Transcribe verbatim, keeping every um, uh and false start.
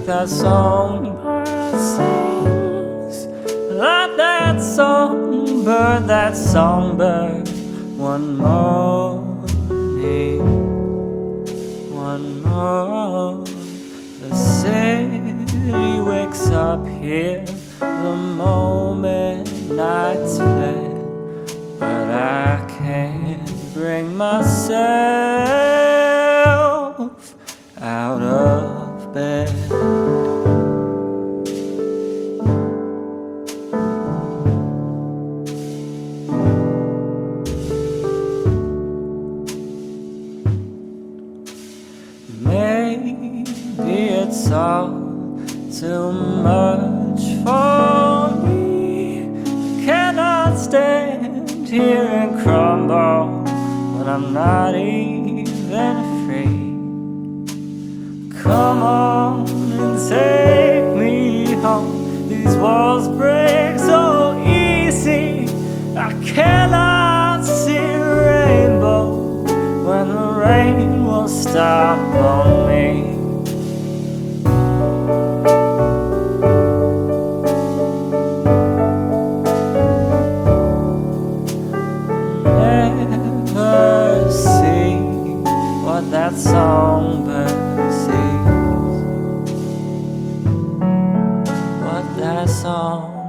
like that songbird sings, like that songbird, that songbird. One morning, one more, the city wakes up here the moment night's fled, but I can't bring myself out of bed. Maybe it's all too much for me. Cannot stand here and crumble when I'm not even free. Come on and take me home. These walls break so easy. I cannot see a rainbow when the rain will stop on me. Never see what that songbird sees, what that song